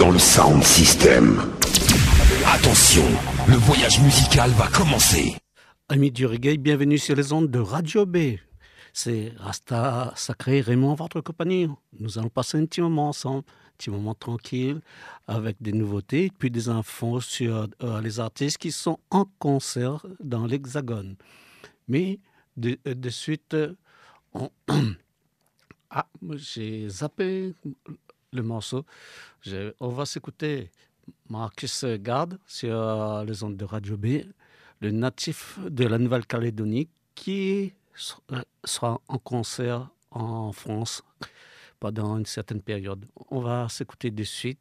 dans le sound system. Attention, le voyage musical va commencer. Amis du reggae, bienvenue sur les ondes de Radio B. C'est Rasta Sacré Raymond en votre compagnie. Nous allons passer un petit moment ensemble, un petit moment tranquille, avec des nouveautés, puis des infos sur les artistes qui sont en concert dans l'Hexagone. Mais de suite, j'ai zappé le morceau. On va s'écouter Marcus Garde sur les ondes de Radio B, le natif de la Nouvelle-Calédonie qui sera en concert en France pendant une certaine période. On va s'écouter de suite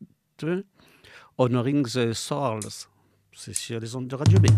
Honoring the Souls. C'est sur les ondes de Radio B.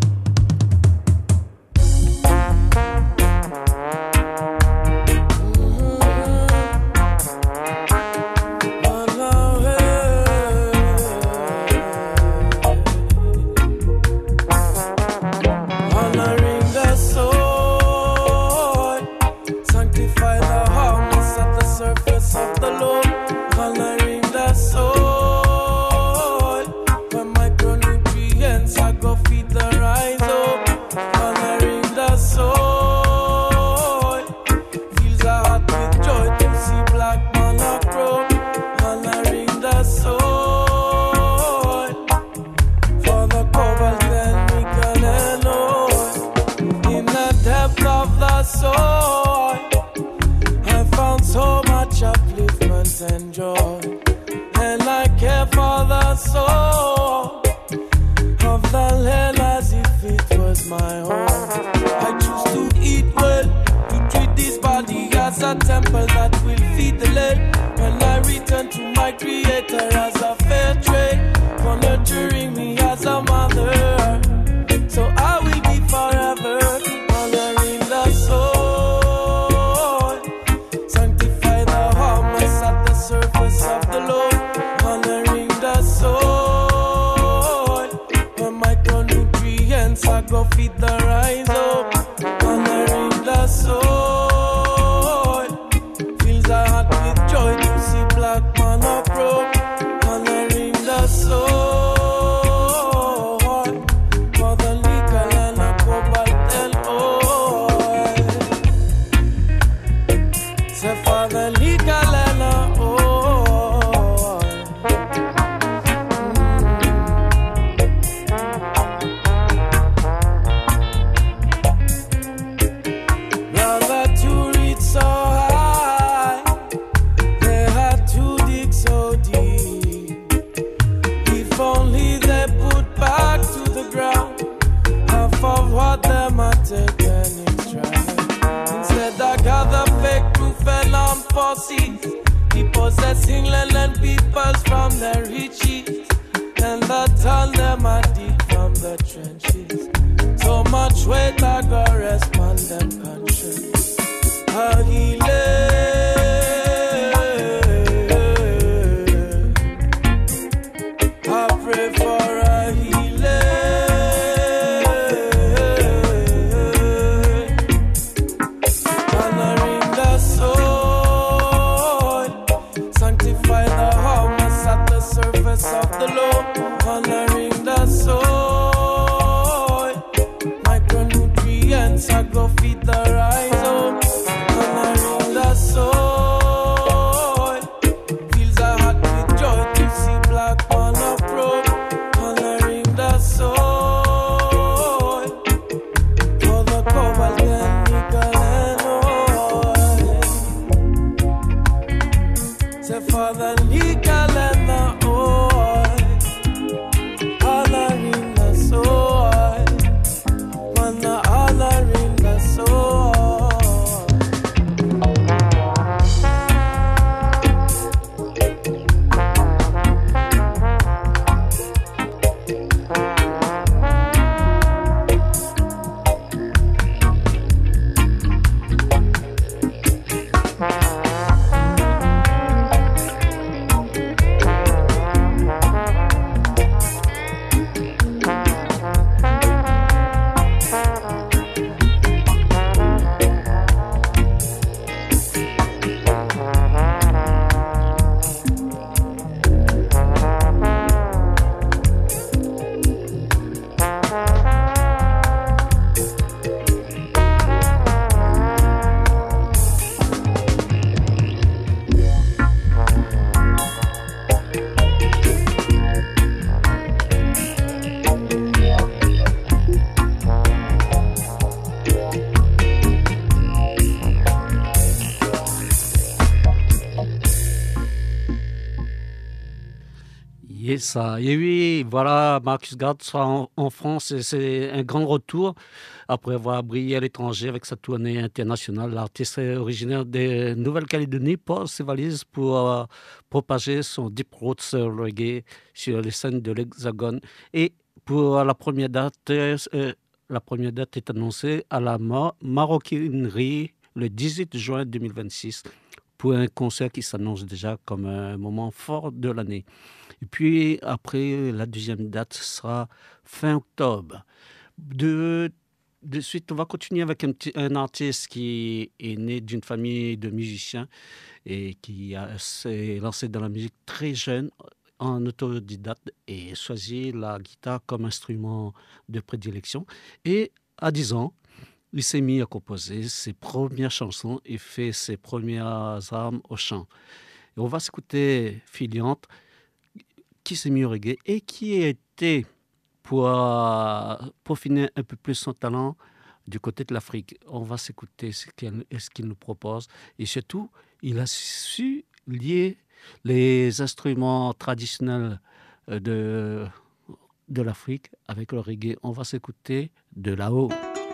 Honoring the soul. Et ça, et oui, voilà, Marcus Garde sera en France et c'est un grand retour. Après avoir brillé à l'étranger avec sa tournée internationale, l'artiste est originaire de Nouvelle-Calédonie pose ses valises pour propager son deep roots reggae sur les scènes de l'Hexagone. Et pour la première date est annoncée à la Maroquinerie le 18 juin 2026 pour un concert qui s'annonce déjà comme un moment fort de l'année. Et puis après, la deuxième date sera fin octobre. De suite, on va continuer avec un artiste qui est né d'une famille de musiciens et qui s'est lancé dans la musique très jeune, en autodidacte, et choisi la guitare comme instrument de prédilection. Et à 10 ans, il s'est mis à composer ses premières chansons et fait ses premières armes au chant. Et on va s'écouter Filiante, qui s'est mis au reggae et qui a été, pour peaufiner un peu plus son talent, du côté de l'Afrique. On va s'écouter ce qu'il nous propose. Et surtout, il a su lier les instruments traditionnels de l'Afrique avec le reggae. On va s'écouter de là-haut.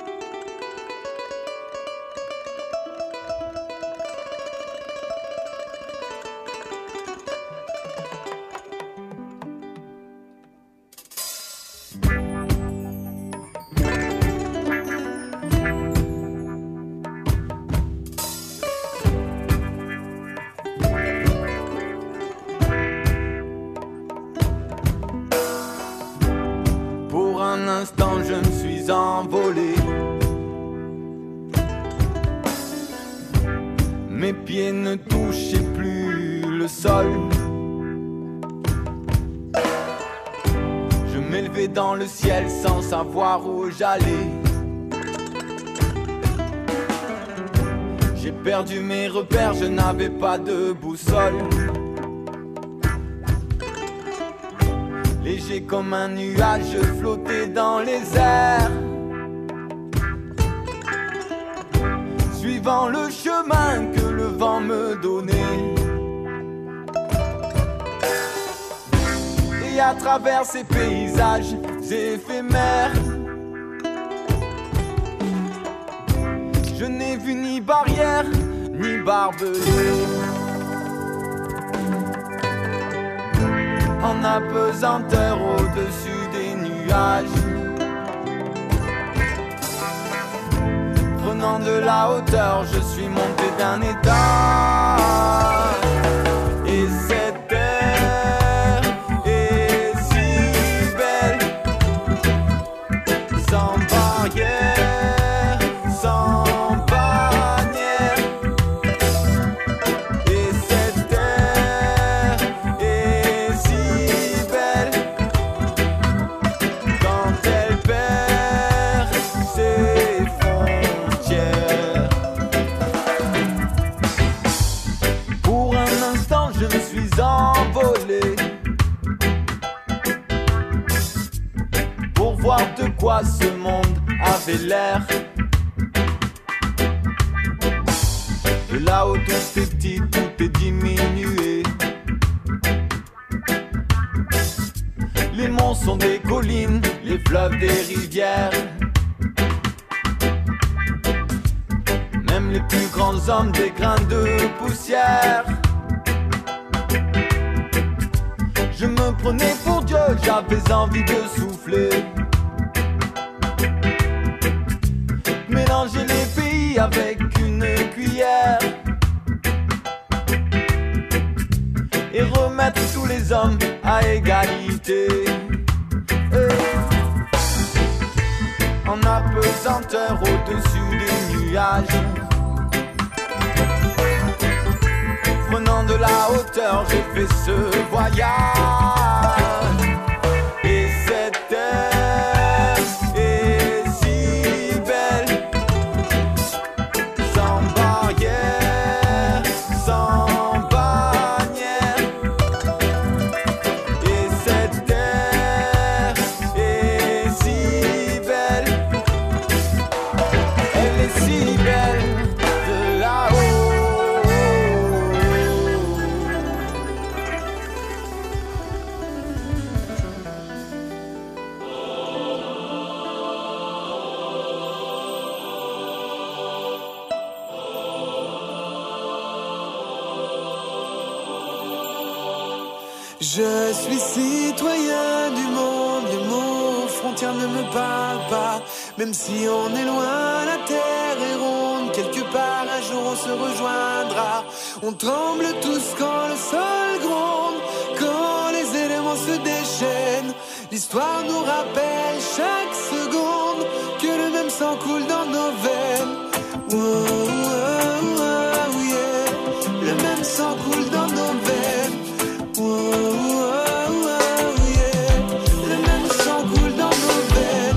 Mes pieds ne touchaient plus le sol. Je m'élevais dans le ciel sans savoir où j'allais. J'ai perdu mes repères, je n'avais pas de boussole. Léger comme un nuage, je flottais dans les airs, suivant le chemin que le vent me donnait. Et à travers ces paysages éphémères, je n'ai vu ni barrière, ni barbelé. En apesanteur au-dessus des nuages, prenant de la hauteur, je suis monté d'un étage. Et cette terre est si belle, sans barrière, sans bannière. Et cette terre est si belle quand elle perd ses frontières. Pour un instant je me suis envolé pour voir de quoi ce monde avait l'air. De là où tout est petit, tout est diminué. Les monts sont des collines, les fleuves des rivières. Même les plus grands hommes des grains de poussière. Je me prenais pour Dieu, j'avais envie de souffler. Mélanger les pays avec une cuillère et remettre tous les hommes à égalité. En apesanteur au-dessus des nuages, prenant de la hauteur, j'ai fait ce voyage. Et cette terre est si belle, sans barrière, sans bannière. Et cette terre est si belle, elle est si belle de là-haut. Je suis citoyen du monde, les mots aux frontières ne me parlent pas. Même si on est loin, la terre est ronde, quelque part un jour on se rejoindra. On tremble tous quand le sol gronde, quand les éléments se déchaînent. L'histoire nous rappelle chaque seconde que le même sang coule dans nos veines. Oh, oh, oh, yeah. Le même sang coule dans nos veines. Oh, oh, oh, yeah. Le même sang coule dans nos veines.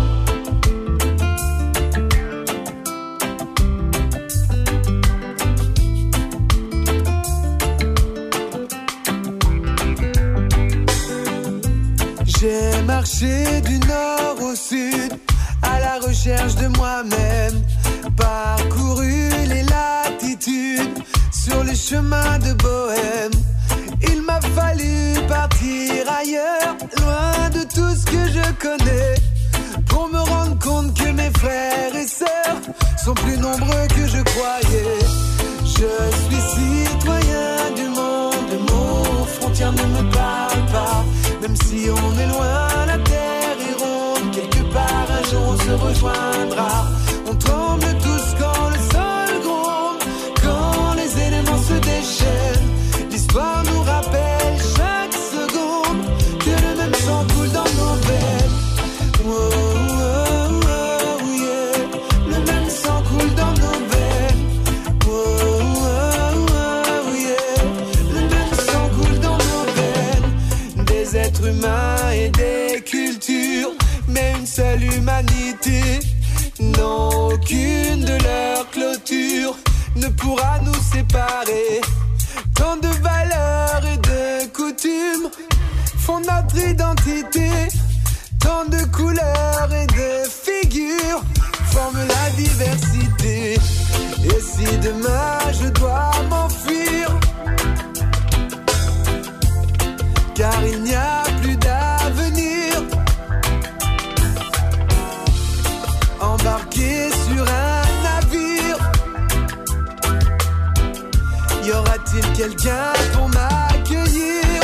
J'ai marché du nord au sud à la recherche de moi-même, parcouru les latitudes sur les chemins de Bohème. Il m'a fallu partir ailleurs, loin de tout ce que je connais, pour me rendre compte que mes frères et sœurs sont plus nombreux que je croyais. Je suis citoyen du monde, le mot aux frontières ne me parle pas. Même si on est loin, la terre est ronde, quelque part un jour on se rejoindra. On tremble tous quand le sol gronde, quand les éléments se déchaînent. L'histoire nous rappelle chaque seconde que le même sang coule dans nos veines. Oh, oh, oh, yeah. Le même sang coule dans nos veines. Oh, oh, oh, yeah. Le même sang coule dans nos veines. Des êtres humains et des cultures, mais une seule humanité. Non, aucune de leurs clôtures ne pourra nous séparer. Tant de valeurs et de coutumes font notre identité. Tant de couleurs et de figures forment la diversité. Et si demain je dois m'enfuir, car il n'y a plus d'avenir, embarqué sur un navire, y aura-t-il quelqu'un pour m'accueillir?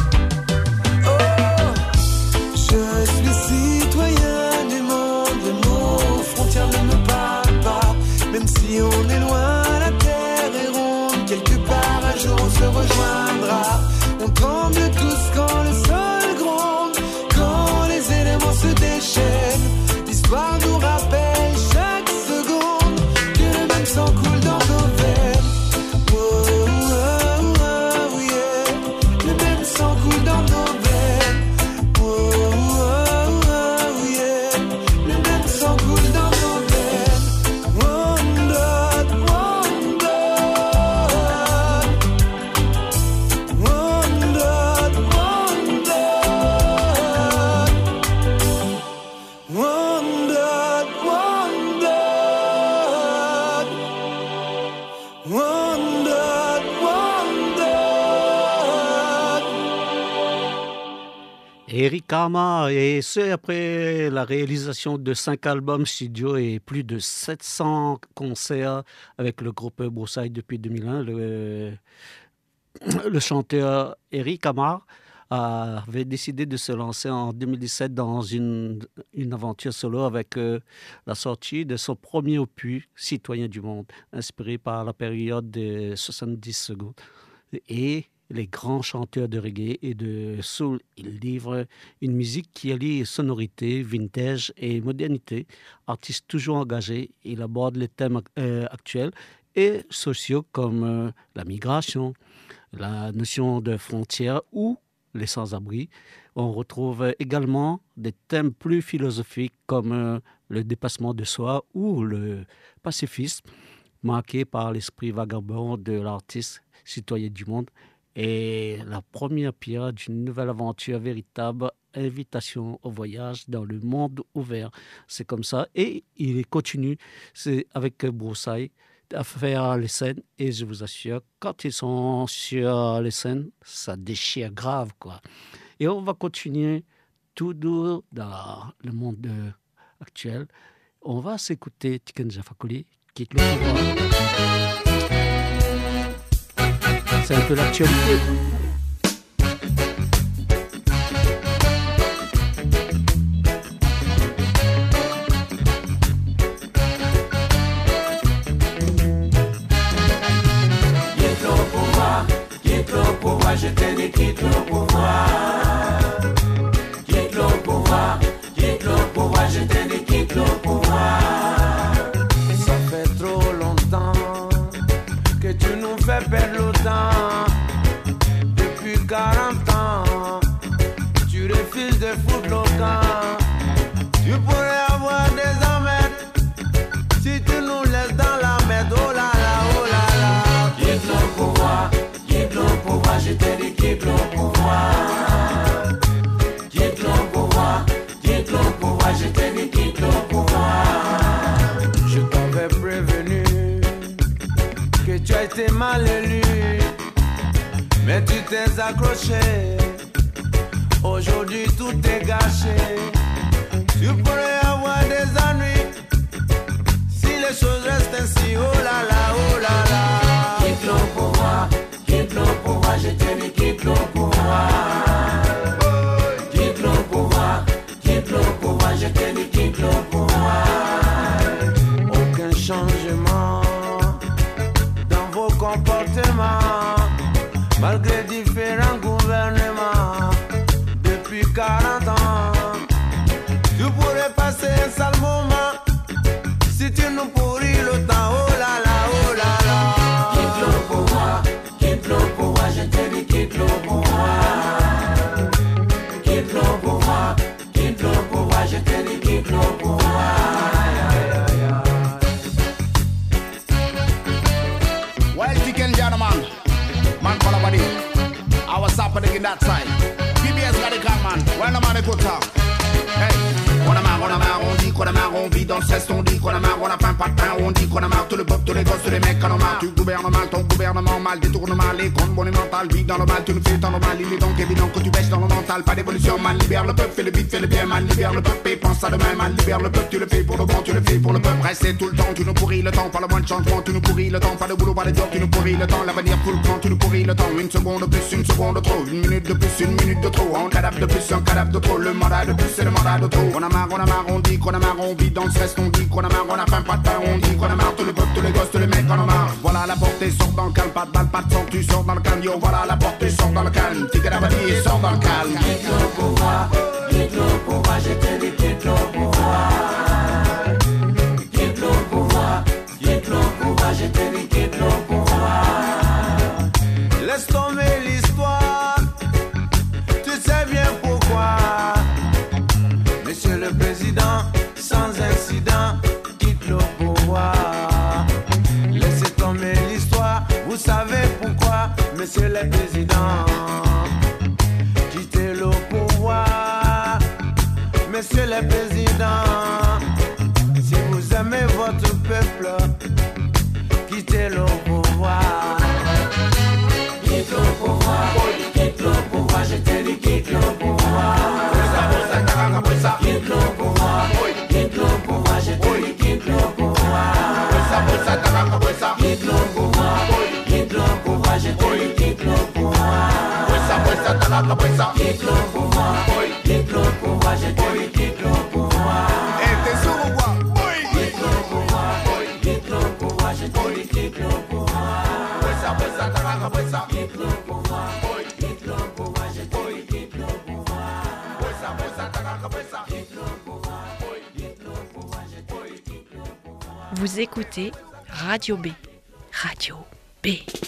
Oh, je suis citoyen du monde, les mots aux frontières ne me parlent pas. Même si on est loin, la terre est ronde, quelque part un jour on se rejoindra. On tremble tous quand le sol gronde, quand les éléments se déchaînent. L'histoire nous rappelle chaque seconde que le même sang coule dans nos veines. Oh, oh, oh, yeah. Le même sang coule dans nos veines. Oh, oh, oh, yeah. Le même sang coule dans nos veines. One blood, one blood. One blood, one blood. One blood, one blood. One blood, one blood. Eric Carma, et ce après la réalisation de 5 albums studio et plus de 700 concerts avec le groupe Broussailles depuis 2001. Le chanteur Eric Carma avait décidé de se lancer en 2017 dans une aventure solo avec la sortie de son premier opus, Citoyen du monde, inspiré par la période des 70 secondes. Et les grands chanteurs de reggae et de soul, il livre une musique qui allie sonorité, vintage et modernité. Artiste toujours engagé, il aborde les thèmes actuels et sociaux comme la migration, la notion de frontières ou les sans-abri. On retrouve également des thèmes plus philosophiques comme le dépassement de soi ou le pacifisme, marqué par l'esprit vagabond de l'artiste Citoyen du monde et la première pierre d'une nouvelle aventure, véritable invitation au voyage dans le monde ouvert. C'est comme ça. Et il continue avec Broussailles à faire les scènes, et je vous assure, quand ils sont sur les scènes, ça déchire grave, quoi. Et on va continuer tout doux dans le monde actuel. On va s'écouter Tiken Jah Fakoly, qui est le pouvoir. C'est un peu l'actualité. pouvoir, je t'ai dit quitte le pouvoir. Je t'avais prévenu que tu as été mal élu, mais tu t'es accroché. Aujourd'hui tout est gâché. Tu pourrais avoir des ennuis si les choses restent ainsi. Oh là là, oh là là. Quitte le pouvoir, je t'ai dit quitte le pouvoir. Quitte le pouvoir, je t'ai dit quitte le pouvoir. Aucun changement dans vos comportements, malgré différents gouvernements depuis 40 ans. Tu pourrais passer un sale moment si tu nous pourris le temps. Oh là là, oh là là. Quitte le pouvoir, je t'ai dit quitte le pouvoir. Quitte le pouvoir, je t'ai dit quitte le pouvoir. Well, chicken gentleman, man call about it. I was happening in that side. PBS got it, man. Well, the man is good talk. Hey, on a marre, on dit qu'on a marre, on vit dans le cesse, on dit qu'on a marre, on a faim, pas de pain, on dit qu'on a marre, tout le peuple, tous les gosses, tous les mecs en ont marre. Tu gouvernes mal, ton gouvernement mal, détourne mal, les comptes monumentales, vivent dans le mal, tu nous fais tant normal, il est donc évident que tu baisses dans le mental, pas d'évolution, man, libère le peuple, fais le vite, fais le bien, man, libère le peuple, et pense à demain, man, libère le peuple, tu le fais pour le bon, tu le fais pour le peuple, restez tout le temps, tu nous pourris le temps, pas le moins de changement, tu nous pourris le temps, pas de boulot, pas de job, tu nous pourris le temps, l'avenir full camp, tu nous pourris le temps, une seconde de plus, une seconde de trop, une minute de plus, une minute de trop, un cadavre de plus, un cadavre de trop, le mandat de plus, c'est le mandat de trop, on a marre, on dit qu'on a marre, on vit dans le stress, on dit qu'on a marre, on a faim, pas de pain, on dit qu'on a marre, tout le peuple, tous les gosses, tous les mecs en ont marre. Voilà la porte, sort dans le calme, pas de balle, pas de sang, tu sors dans le calme, yo, voilà la porte, sort dans le calme, tigre à bâtir, sort dans le calme. Quitte le pouvoir, je t'ai dit quitte le pouvoir. Quitte le pouvoir, je t'ai dit quitte le pouvoir. Laisse tomber l'histoire, tu sais bien pourquoi. Monsieur le Président, sans incident, quitte le pouvoir. Laissez tomber l'histoire, vous savez pourquoi, Monsieur le Président. Quittez le pouvoir, Monsieur le Président. Si vous aimez votre peuple, quittez le pouvoir. Quitte le pouvoir, je t'ai dit quitte le pouvoir. Quitte le pouvoir, je t'ai dit quitte le pouvoir. Quitte le pouvoir, je t'ai dit quitte le pouvoir. Quitte le pouvoir, je t'ai dit quitte le pouvoir. Quitte le pouvoir, je t'ai dit quitte le pouvoir. Quitte le pouvoir, je t'ai dit quitte le pouvoir. Vous écoutez Radio B. Radio B.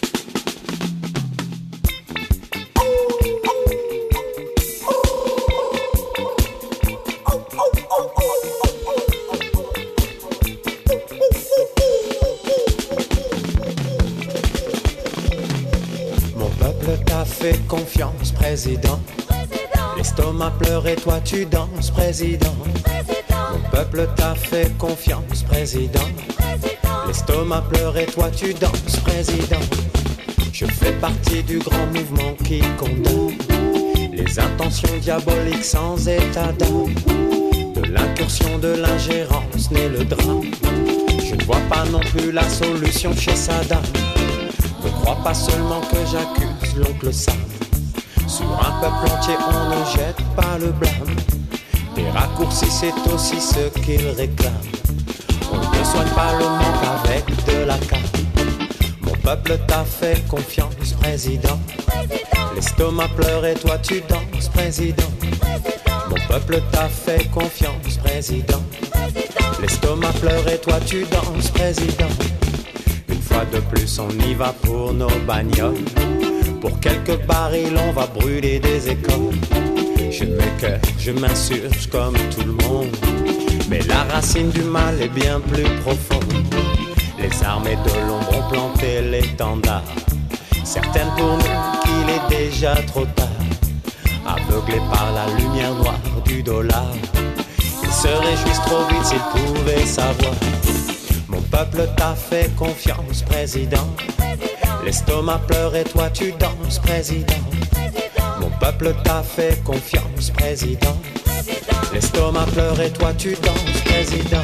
Mon peuple t'a fait confiance, président. L'estomac pleure et toi tu danses, président. Mon peuple t'a fait confiance, président. L'estomac pleure et toi tu danses, président. Je fais partie du grand mouvement qui condamne les intentions diaboliques sans état d'âme. De l'incursion, de l'ingérence naît le drame. Je ne vois pas non plus la solution chez Saddam. Ne crois pas seulement que j'accuse l'oncle Sam. Sur un peuple entier on ne jette pas le blâme. Des raccourcis c'est aussi ce qu'ils réclament. On ne soigne pas le manque avec de la canne. Mon peuple t'a fait confiance, président. L'estomac pleure et toi tu danses, président. Mon peuple t'a fait confiance, président. L'estomac pleure et toi tu danses, président. Une fois de plus on y va pour nos bagnoles. Pour quelques barils on va brûler des écoles. Je m'écoeure, je m'insurge comme tout le monde. Mais la racine du mal est bien plus profonde. Les armées de l'ombre ont planté l'étendard. Certaines pour nous qu'il est déjà trop tard. Aveuglés par la lumière noire du dollar. Ils se réjouissent trop vite s'ils pouvaient savoir. Mon peuple t'a fait confiance, président. L'estomac pleure et toi tu danses, président. Mon peuple t'a fait confiance, président. L'estomac pleure et toi tu danses, président.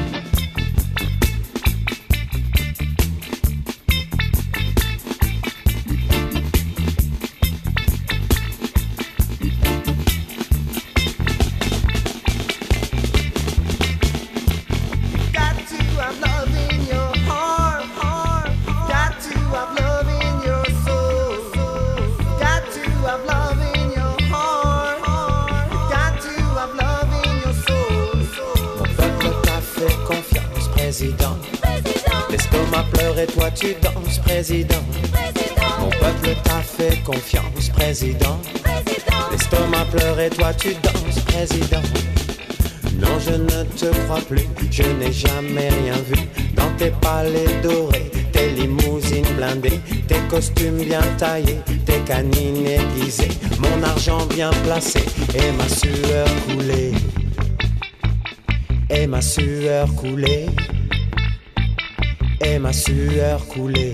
L'estomac pleure et toi tu danses, président. Mon peuple t'a fait confiance, président. L'estomac pleure et toi tu danses, président. Non, je ne te crois plus, je n'ai jamais rien vu. Dans tes palais dorés, tes limousines blindées, tes costumes bien taillés, tes canines aiguisées, mon argent bien placé et ma sueur coulée. Et ma sueur coulée. Et ma sueur coulée.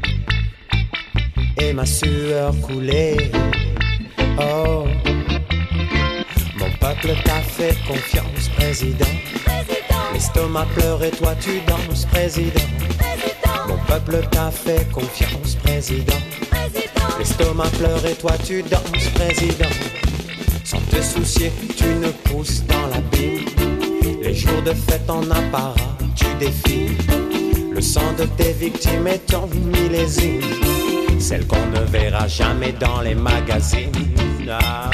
Et ma sueur coulée. Oh, mon peuple t'a fait confiance, président. L'estomac pleure et toi tu danses, président. Mon peuple t'a fait confiance, président. L'estomac pleure et toi tu danses, président. Sans te soucier, tu ne pousses dans l'abîme. Les jours de fête en apparat, tu défiles. Le sang de tes victimes est ton millésime, celle qu'on ne verra jamais dans les magazines. Ah.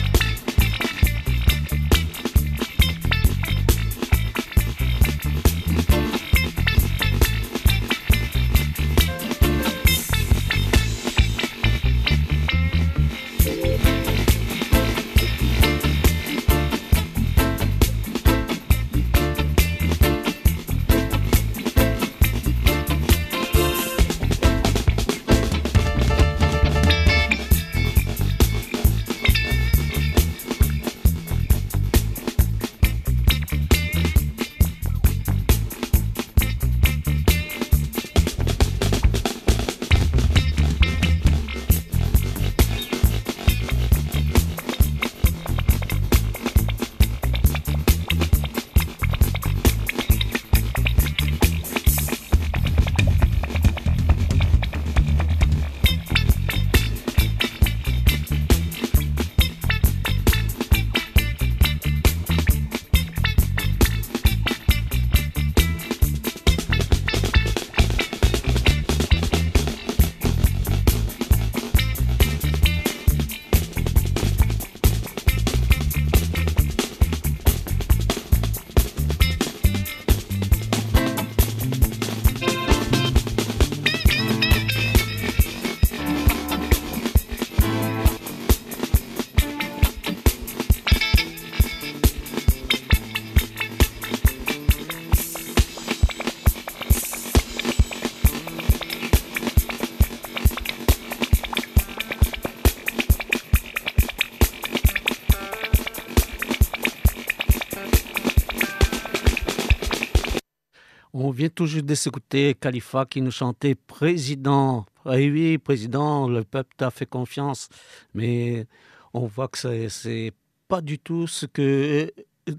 On vient toujours de s'écouter Khalifa qui nous chantait Président. Ah oui, Président, le peuple t'a fait confiance. Mais on voit que c'est pas du tout c'est que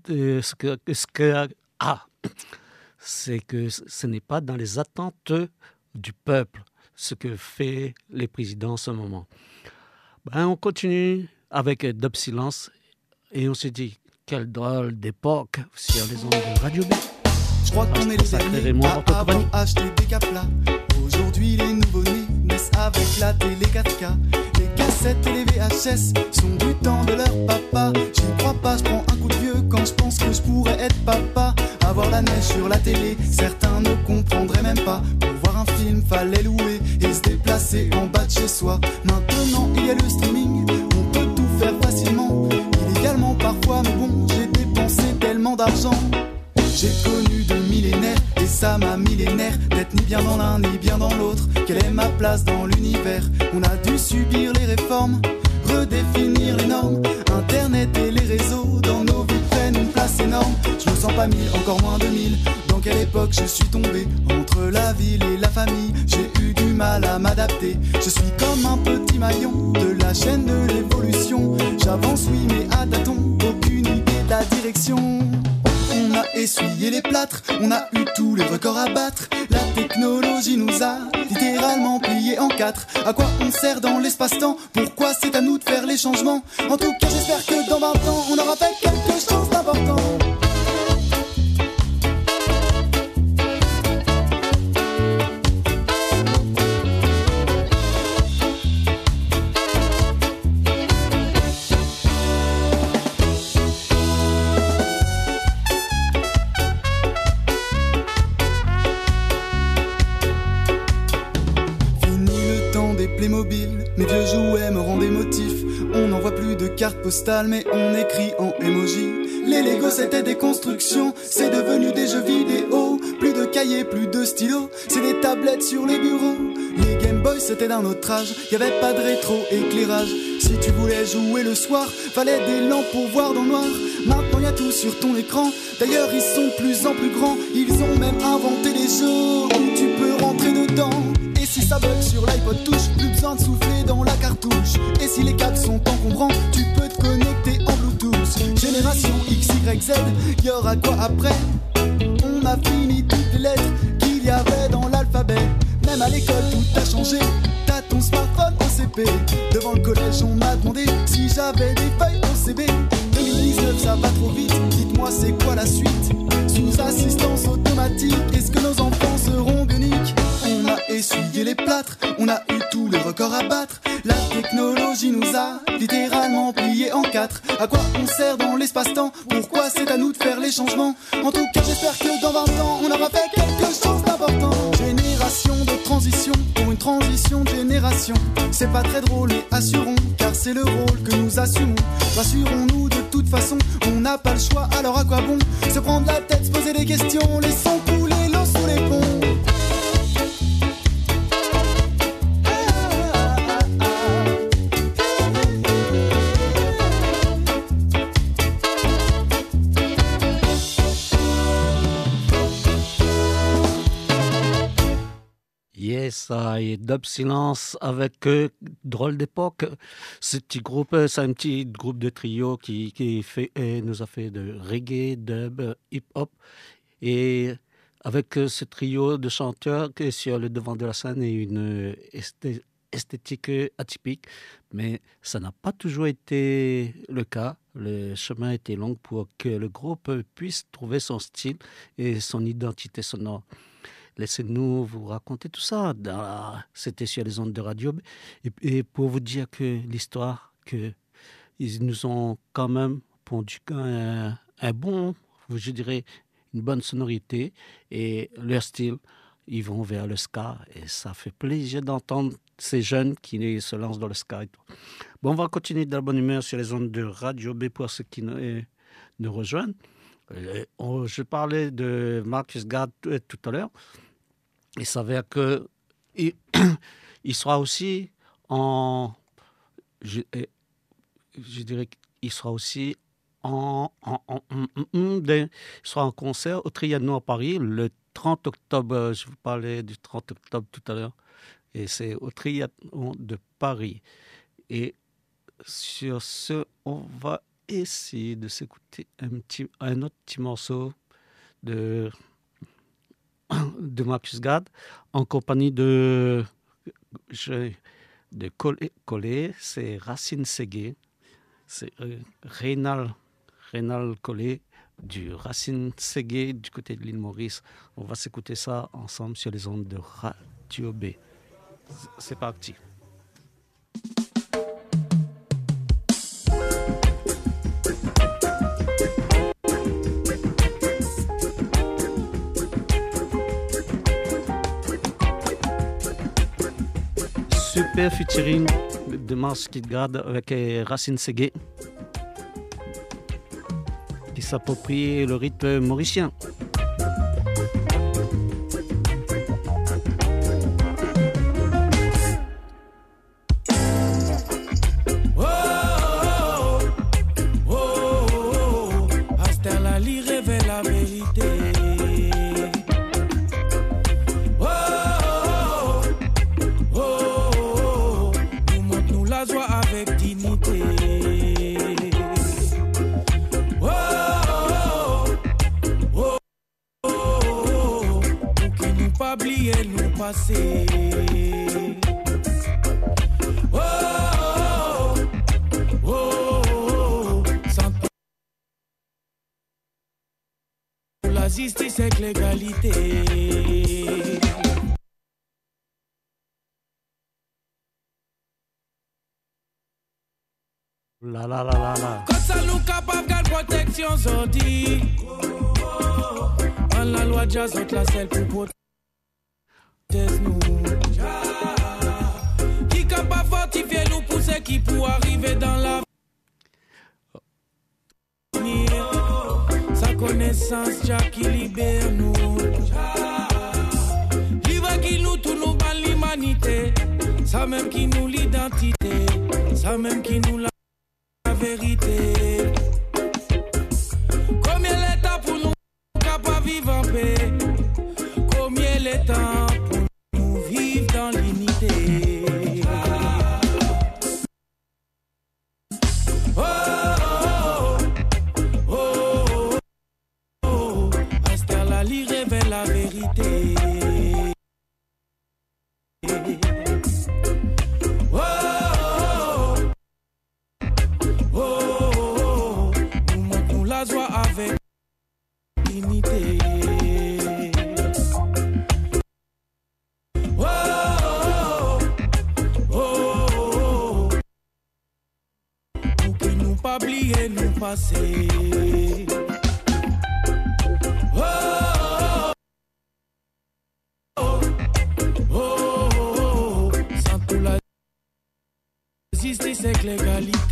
ce n'est pas dans les attentes du peuple ce que fait les présidents en ce moment. On continue avec Dub Silence et on se dit quelle drôle d'époque sur les ondes de Radio B. Je crois qu'on est les derniers à avoir acheté des caplas. Aujourd'hui les nouveaux-nés naissent avec la télé 4K. Les cassettes et les VHS sont du temps de leur papa. J'y crois pas, je prends un coup de vieux quand je pense que je pourrais être papa. Avoir la neige sur la télé, certains ne comprendraient même pas. Pour voir un film, fallait louer et se déplacer en bas de chez soi. Maintenant il y a le streaming, on peut tout faire facilement. Illégalement parfois, mais bon, j'ai dépensé tellement d'argent. J'ai connu de millénaires et ça m'a millénaire d'être ni bien dans l'un ni bien dans l'autre. Quelle est ma place dans l'univers? On a dû subir les réformes, redéfinir les normes. Internet et les réseaux dans nos vies prennent une place énorme. Je pas 1000, encore moins de 1000. Dans quelle époque je suis tombé? Entre la ville et la famille, j'ai eu du mal à m'adapter. Je suis comme un petit maillon de la chaîne de l'évolution. J'avance oui mais à tâtons, aucune idée de la direction. On a essuyé les plâtres, on a eu tous les records à battre. La technologie nous a littéralement pliés en quatre. À quoi on sert dans l'espace-temps? Pourquoi c'est à nous de faire les changements? En tout cas j'espère que dans 20 ans on aura fait quelque chose d'important. Playmobil, mes vieux jouets me rendent émotif. On n'envoie plus de cartes postales mais on écrit en emoji. Les Legos c'était des constructions, c'est devenu des jeux vidéo. Plus de cahiers, plus de stylos, c'est des tablettes sur les bureaux. Les Game Boy c'était d'un autre âge, y'avait pas de rétro-éclairage. Si tu voulais jouer le soir, fallait des lampes pour voir dans le noir. Maintenant y'a tout sur ton écran, d'ailleurs ils sont de plus en plus grands. Ils ont même inventé des jeux où tu peux rentrer dedans. Et si ça bug sur l'iPod touche, plus besoin de souffler dans la cartouche. Et si les câbles sont encombrants, tu peux te connecter en Bluetooth. Génération X, Y, Z, y'aura quoi après? On a fini toutes les lettres qu'il y avait dans l'alphabet. Même à l'école tout a changé, t'as ton smartphone au CP. Devant le collège on m'a demandé si j'avais des feuilles au CB. 2019 ça va trop vite, dites-moi c'est quoi la suite? Sous assistance automatique, est-ce que nos enfants seront bioniques? On a essuyé les plâtres, on a eu tous les records à battre. La technologie nous a littéralement pliés en quatre. À quoi on sert dans l'espace-temps? Pourquoi c'est à nous de faire les changements? En tout cas j'espère que dans 20 ans on aura fait quelque chose d'important. Génération de transition, pour une transition de génération. C'est pas très drôle mais assurons, car c'est le rôle que nous assumons. Rassurons-nous de toute façon, on n'a pas le choix, alors à quoi bon se prendre la tête, se poser des questions? Laissons couler l'eau sous les ponts. Ça et Dub Silence avec Drôle d'époque. Ce petit groupe, c'est un petit groupe de trio qui nous a fait de reggae, dub, hip-hop. Et avec ce trio de chanteurs qui est sur le devant de la scène et une esthétique atypique. Mais ça n'a pas toujours été le cas. Le chemin était long pour que le groupe puisse trouver son style et son identité sonore. Laissez-nous vous raconter tout ça. C'était sur les ondes de Radio B. Et pour vous dire que l'histoire, qu'ils nous ont quand même pondu un bon, je dirais, une bonne sonorité. Et leur style, ils vont vers le ska. Et ça fait plaisir d'entendre ces jeunes qui se lancent dans le ska. Et tout. Bon, on va continuer de la bonne humeur sur les ondes de Radio B pour ceux qui nous rejoignent. Je parlais de Marcus Garde tout à l'heure. Il s'avère qu'il sera aussi je dirais qu'il sera aussi il sera en concert au Trianon à Paris le 30 octobre. Je vous parlais du 30 octobre tout à l'heure. Et c'est au Trianon de Paris. Et sur ce, on va essayer de s'écouter un autre petit morceau de Marcus Garde en compagnie de Collet, c'est Racine Ségué, c'est Rénal Collet du Racine Ségué du côté de l'île Maurice. On va s'écouter ça ensemble sur les ondes de Radio B. C'est parti. Super featuring de Marcus Garde avec Racine Ségué qui s'approprie le rythme mauricien. Hasta la li rêve révèle la vérité. Oh, oh, oh, oh, nous montre-nous la joie avec dignité. Oh, oh, oh, oh, pour qu'il nous pas oublier nous passer. La justice avec l'égalité. La la la la la. Quand ça nous capable de protection sortie. En la loi de jazz, la selle pour protéger nous. Qui capable fortifier nous pousser qui pour arriver dans la sa connaissance, Jah qui libère nous. Livre qui nous tout nous ban l'humanité. Ça même qui nous l'identité. Ça même qui nous la vérité. Combien le temps pour nous capables vivre en paix. Combien le temps pour nous vivre dans l'unité. La vérité. Oh, oh, oh, nous montrons la joie avec dignité. Oh, oh, oh, pour qu'il nous pas oublier nous passer. Justice avec l'égalité.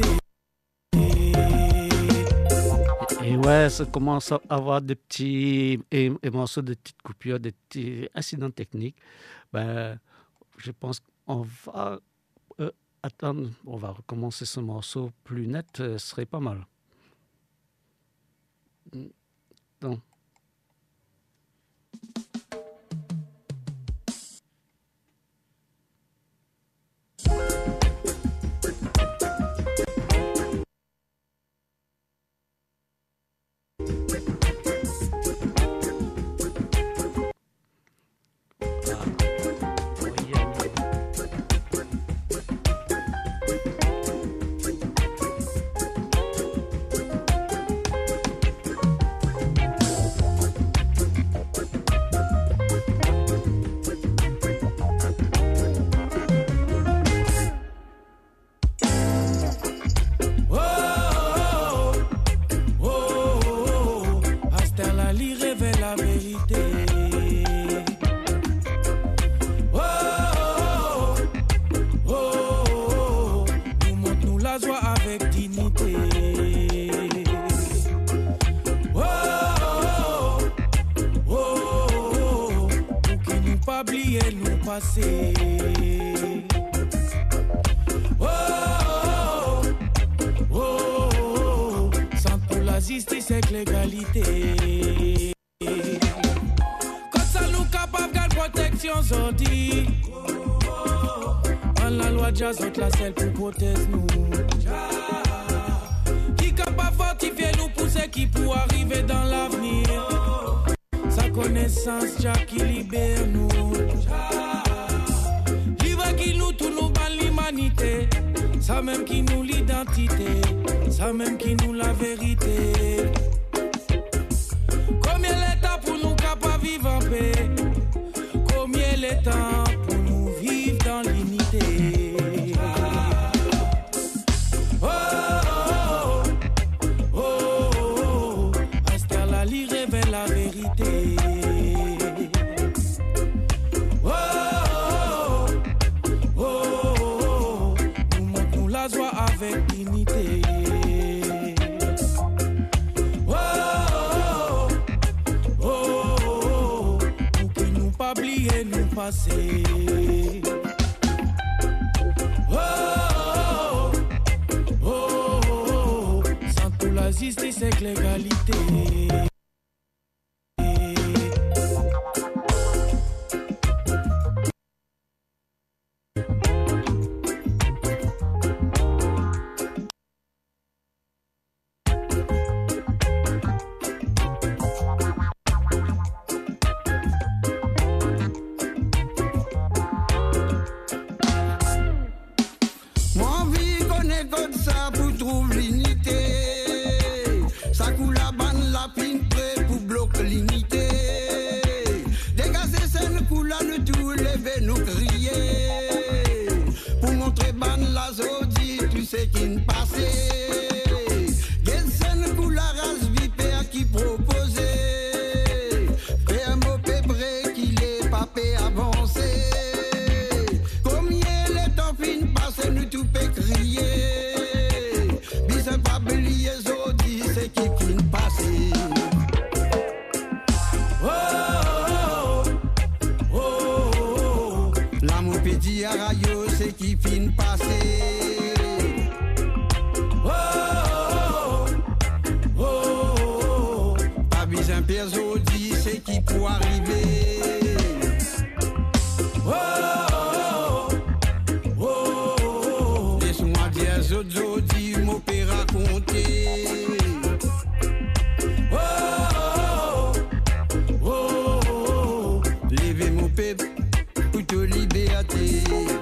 Et ouais, ça commence à avoir des petits morceaux, des petites coupures, des petits incidents techniques. Ben, je pense qu'on va attendre, on va recommencer ce morceau plus net, ce serait pas mal. Donc. Sans la justice avec l'égalité. Quand ça nous capable de protection sortie. En la loi de jazz, la selle pour protéger nous. Qui capable fortifier nous pousser qui pour arriver dans l'avenir. Sa connaissance, Jah qui libère nous. Qui nous tout nous ban l'humanité. Ça même qui nous l'identité. Ça même qui nous la vérité. Combien le temps pour nous capables vivre en paix. Combien le temps pour nous vivre dans l'unité. Oh, oh, oh, oh, oh. Astar la li révèle la vérité. Avec dignité. Oh, oh, oh, pour qu'il nous pas oublier nous passer. Oh, oh, oh, sans tout la justice avec l'égalité. à radio, c'est qui fin passé. Oh, oh, oh, oh, pas besoin perso dit, c'est qui pour arriver. Oh, oh, oh, oh, laisse-moi dire Zozo dit, m'opéra raconter. Oh, oh, oh, oh, levez mon peuple pour te liberté.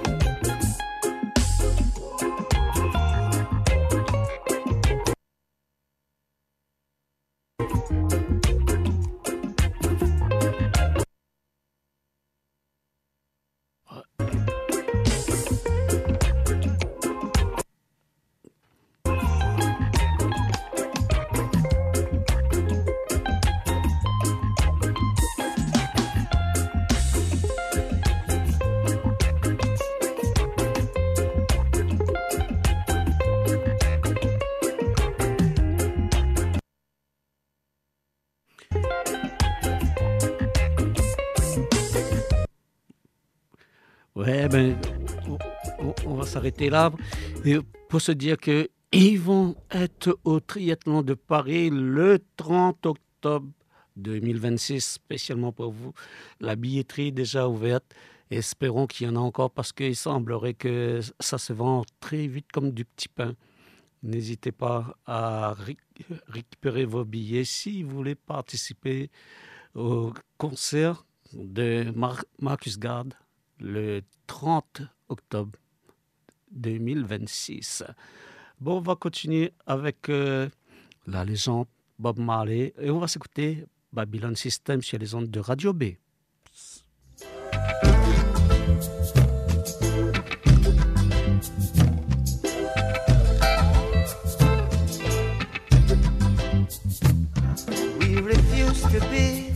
Ouais, ben, on va s'arrêter là et pour se dire qu'ils vont être au Triathlon de Paris le 30 octobre 2026, spécialement pour vous. La billetterie est déjà ouverte. Espérons qu'il y en a encore parce qu'il semblerait que ça se vend très vite comme du petit pain. N'hésitez pas à récupérer vos billets si vous voulez participer au concert de Marcus Garde le 30 octobre 2026. Bon, on va continuer avec la légende Bob Marley et on va s'écouter Babylon System sur les ondes de Radio B. We refuse to be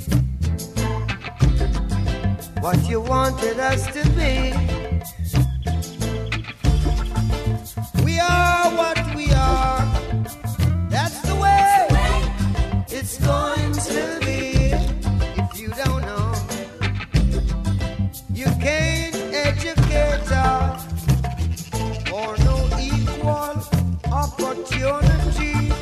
what you wanted us to be. We are what we are. That's the way it's going to be. If you don't know, you can't educate us or no equal opportunity.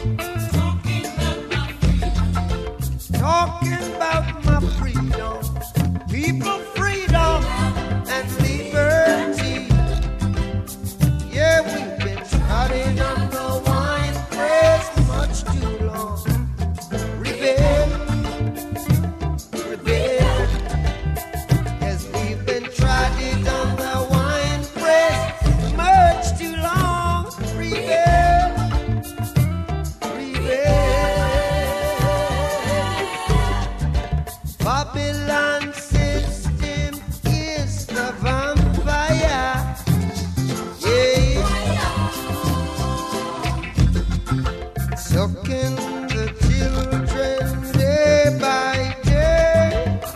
Talking about my freedom, people freedom and liberty. Yeah, we've been trodden on the wine press much too long. Rebel, rebel. Yes, we've been trodden on the wine press much too long. Rebel, rebel. Babylon system is the vampire. Yeah. Sucking the children day by day.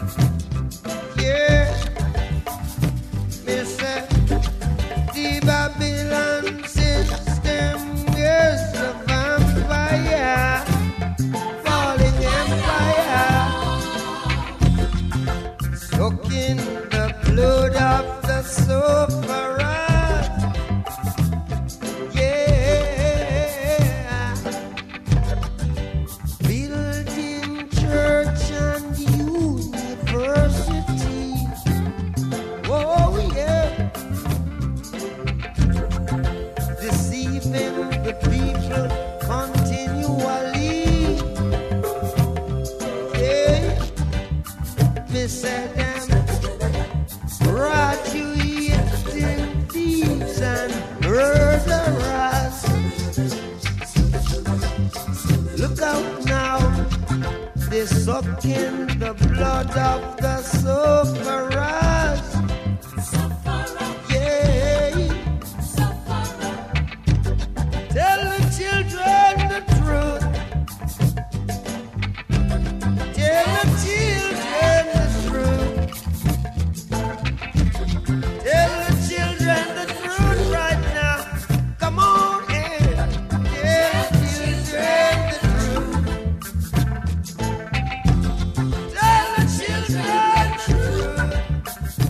Yeah. Me say the Babylon system is the vampire. Falling empire. Sucking the blood of the sufferers. Yeah. Building church and university. Oh, yeah. Deceiving the people continually. Yeah. Me say them graduating thieves and murderers. Look out now, they're sucking the blood of the sufferers. Yeah. Tell the children the truth. Tell the children the truth. Tell the children the truth right now. Come on in. Tell the children the truth. Tell the children the truth.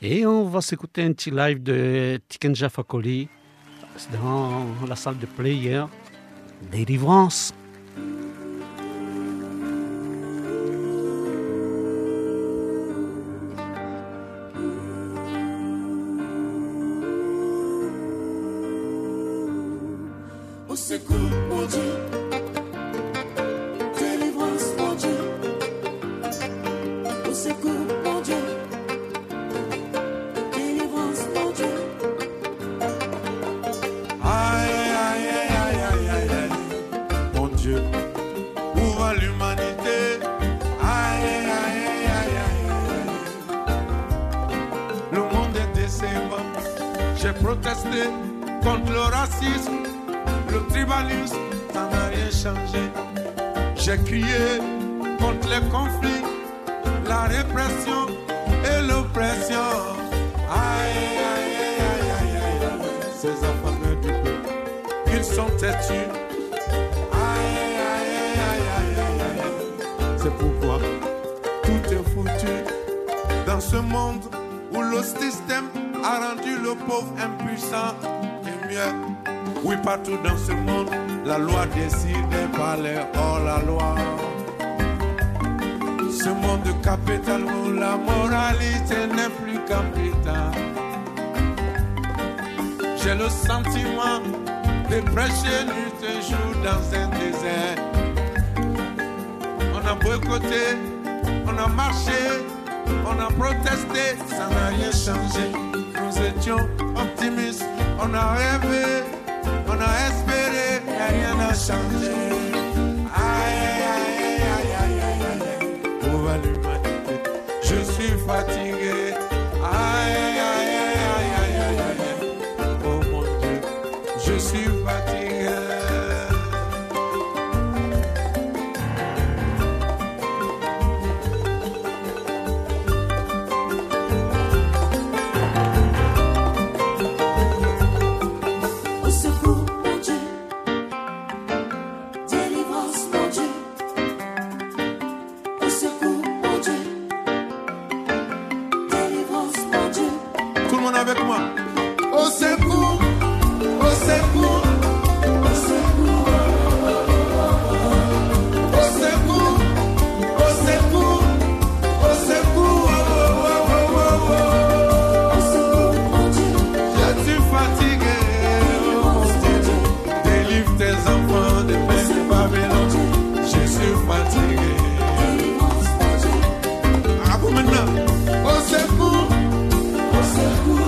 Et on va s'écouter un petit live de Tikenja Fakoli dans la salle de Player, Délivrance. Au secours, mon Dieu, délivrance, mon Dieu. Au secours, mon Dieu, délivrance, mon Dieu. Aïe, aïe, aïe, aïe, aïe, aïe, mon Dieu, où va l'humanité? Aïe, aïe, aïe, aïe, aïe, le monde est décevant. J'ai protesté contre le racisme. Le tribalisme, ça n'a rien changé. J'ai crié contre les conflits, la répression et l'oppression. Aïe, aïe, aïe, aïe, aïe, aïe, ces affamés du peuple, ils sont têtus. Aïe, aïe, aïe, aïe, aïe, aïe, c'est pourquoi tout est foutu dans ce monde où le système a rendu le pauvre impuissant et mieux. Oui, partout dans ce monde, la loi décide par les hors-la-loi. Ce monde capital où la moralité n'est plus capitale. J'ai le sentiment de prêcher nuit et jour dans un désert. On a boycotté, on a marché, on a protesté, ça n'a rien changé. Nous étions optimistes, on a rêvé. On a espéré, mais rien n'a changé. Aïe, aïe, aïe, aïe, aïe, aïe, où va l'humanité? Je suis fatigué. Aïe, aïe, aïe, aïe, aïe, aïe, oh mon Dieu, je suis fatigué. Avec moi, au secours, au secours, au secours, au secours, au secours, au secours, au secours, mon Dieu, je suis fatigué, oh mon Dieu, délivre tes enfants de mes Babylone, je suis fatigué, à vous maintenant, au secours, au secours.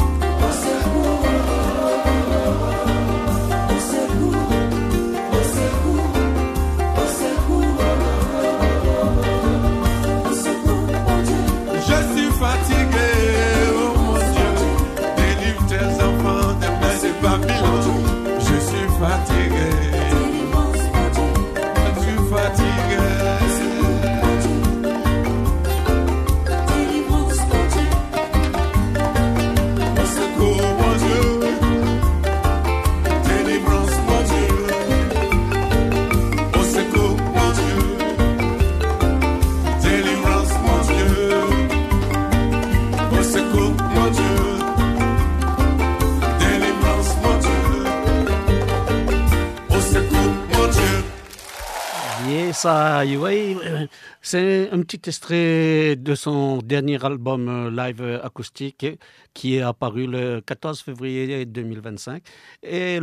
Ça, oui, c'est un petit extrait de son dernier album live acoustique qui est apparu le 14 février 2025. Et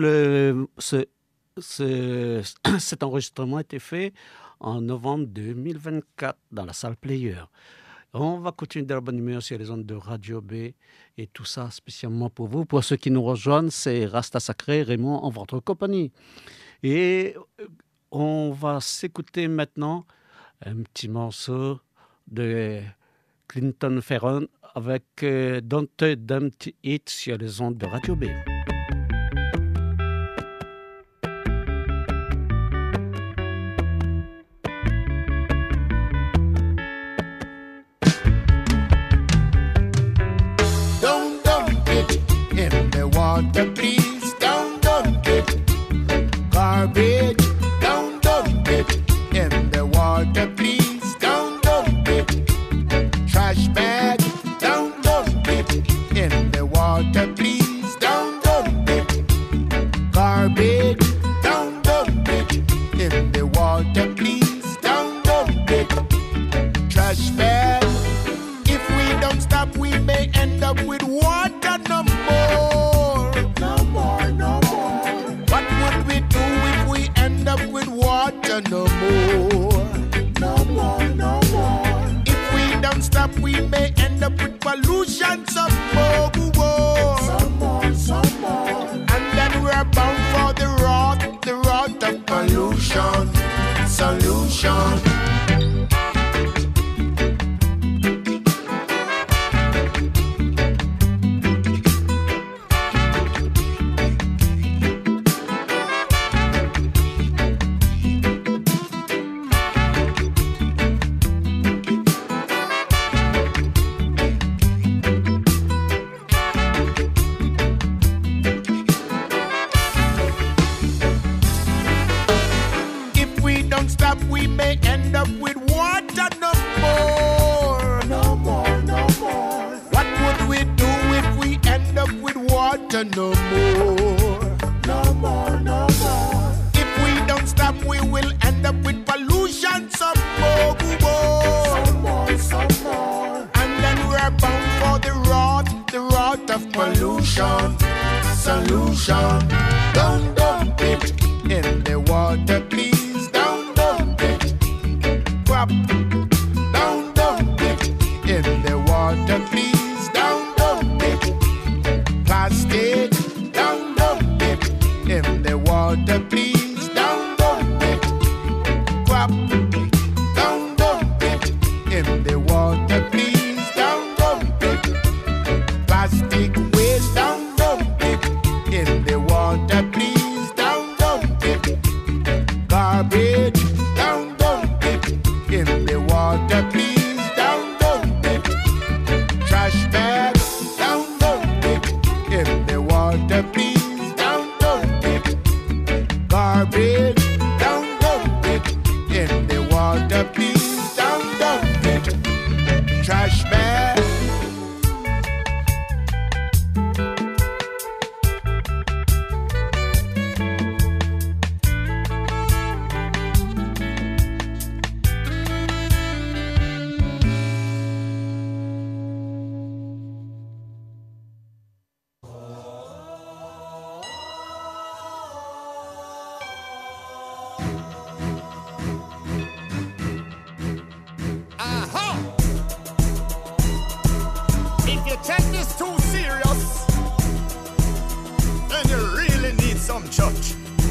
cet enregistrement a été fait en novembre 2024 dans la salle Player. On va continuer de la bonne humeur sur les ondes de Radio B et tout ça spécialement pour vous. Pour ceux qui nous rejoignent, c'est Rasta Sacré, Raymond en votre compagnie. Et on va s'écouter maintenant un petit morceau de Clinton Ferron avec Don't Dump It sur les ondes de Radio B. Don't dump it in the water, please. Don't dump it. Garbage. In the water, please don't dump it. Trash bag, don't dump it. water no more. No more, no more. If we don't stop, we may end up with pollution some more. Some more, some more. And then we're bound for the wrath of pollution. Solution. We may end up with water no more. No more, no more. What would we do if we end up with water no more? No more, no more. If we don't stop, we will end up with pollution some more. Some more, some more. And then we're bound for the wrath of pollution. Solution. Don't dump it in the water, please. Down, dump it in the water, please. Down, dump it. Plastic, down, dump it in the water, please. Down, dump it. Crap, down, dump it in the water, please. Down, dump it. Plastic waste, down, dump it in the water, please. Down, dump it. Garbage. In the water, please, down, dump it. Trash bag, down, dump it. In the water, please, down, dump it. Garbage, down, dump it. In the water, please, down, dump it. Trash bag. Church.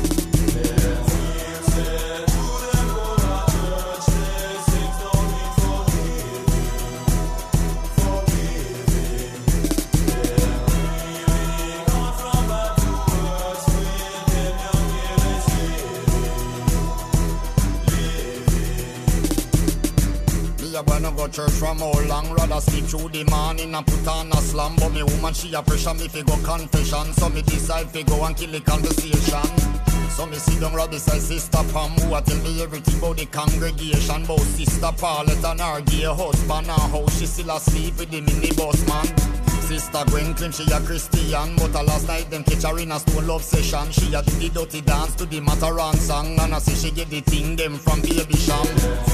When I go church from all long, rather sleep through the morning and put on a slam. But me woman, she a pressure me fi go confession. So me decide fi go and kill the conversation. So me sit down right beside Sister Pam, who a tell me everything about the congregation. About Sister Paulette and her gay husband, and how she still asleep with the minibus man. Sister Gwen claim she a Christian, but last night them catch her in a stone love session. She a do the dirty dance to the Mataran song, and I say she get the thing them from Baby Sham.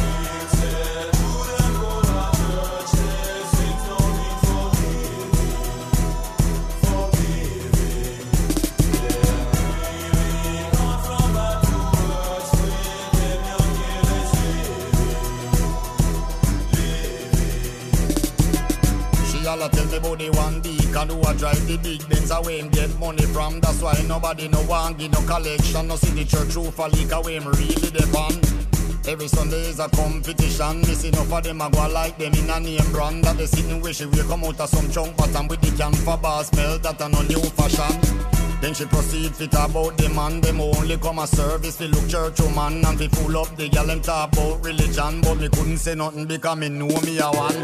Y'all tell me about the one deacon who a drive the big Benz away him get money from. That's why nobody no want give no collection. No see the church roof a leak away him really depend. Every Sunday is a competition. Missing up of them a go like them in a name brand. That they sitting where she will come out of some chunk pattern with the can for bar smell that a no new fashion. Then she proceed fit about the man. Them only come a service fi look church woman. And fi full up the gal them talk about religion. But me couldn't say nothing because me know me a one.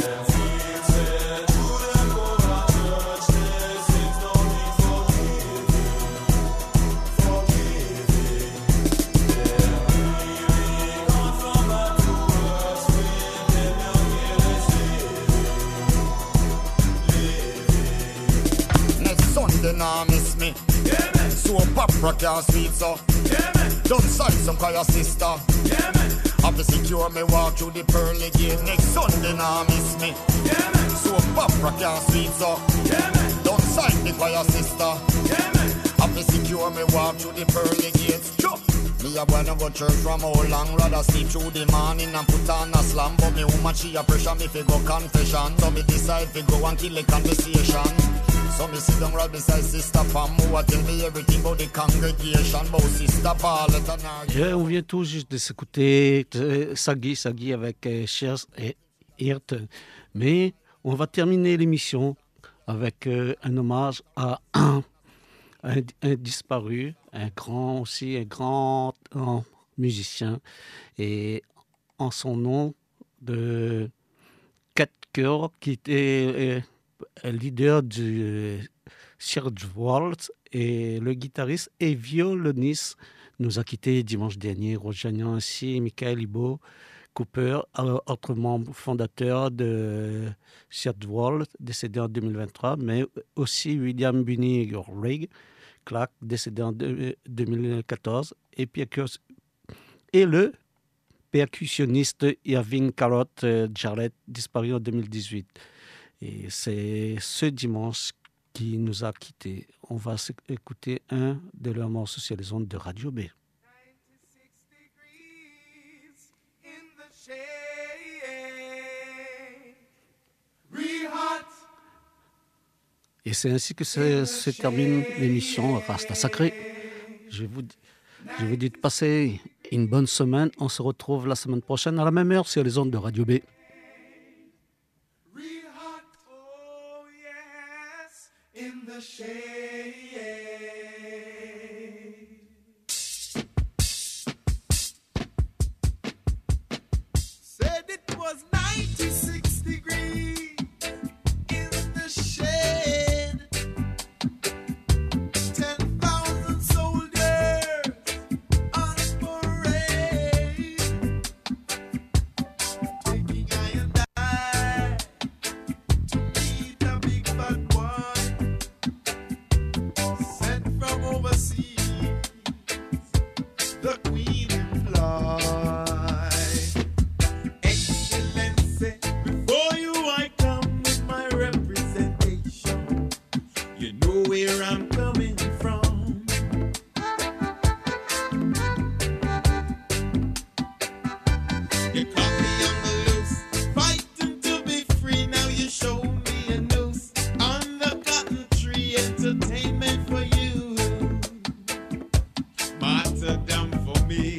Nah miss me. Yeah, man. So Papa can't sweet so. Yeah, man. Don't sign some call your sister. Yeah, man. Have to secure me walk through the pearly gate. Next Sunday nah miss me. Yeah, man. So Papa can't sweet so. Yeah, man. Don't sign me call your sister. Yeah, man. Have to secure me walk through the pearly gates. Chop. Me a boy no go church from how long. Rather sleep through the morning and put on a slam. But me woman she a pressure me fi go confession. So me decide fi go and kill the conversation. So me sit down right beside Sister Pam, who a tell me everything about the congregation, about Sister Paulette and her. On vient tout juste de s'écouter Sagui avec Shears et Hirt. Mais on va terminer l'émission avec un hommage à un disparu, un grand musicien, et en son nom de Cat Cure, qui était leader du Serge Waltz, et le guitariste et violoniste nous a quittés dimanche dernier, rejoignant ainsi Michael Ibo Cooper, autre membre fondateur de Serge Waltz, décédé en 2023, mais aussi William Bunny Rigg Clark, décédé en 2014, et le percussionniste Irving Carrot Jarrett, disparu en 2018. Et c'est ce dimanche qui nous a quittés. On va écouter un de leurs morceaux sur les ondes de Radio B. Et c'est ainsi que se termine l'émission Rasta Sacré. Je vous dis de passer une bonne semaine. On se retrouve la semaine prochaine à la même heure sur les ondes de Radio B. In the shade. Said it was 96 degrees in the shade. 10,000 soldiers on parade, taking I and I to meet a big bad boy sent from overseas, the Queen employ. Excellency, before you I come with my representation. You know where I'm coming from. You caught me on the loose, fighting to be free. Now you show me a noose on the cotton tree. Entertainment for you, martyrdom for me.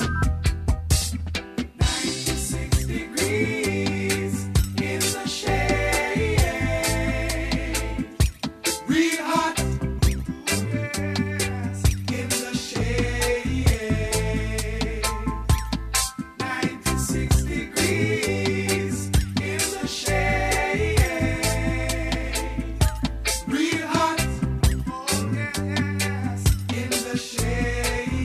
96 degrees in the shade, real hot, yes, in the shade. 96 degrees in the shade, real hot, oh yes, in the shade.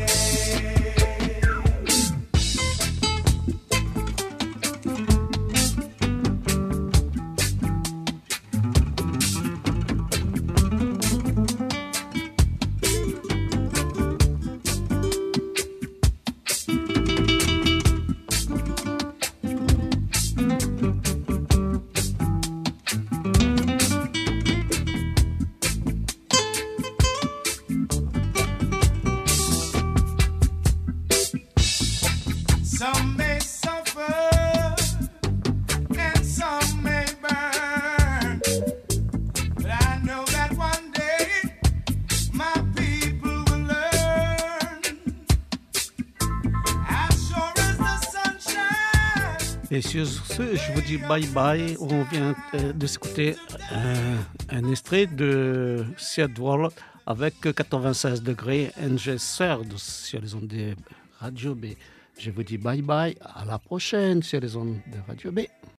Some may suffer and some may burn, but I know that one day my people will learn. As sure as the sunshine. Et sur ce, je vous dis bye bye. On vient de s'écouter un extrait de Serge Waltz avec 96 degrés NG Third sur les ondes de Radio B. Je vous dis bye bye, à la prochaine sur les ondes de Radio B.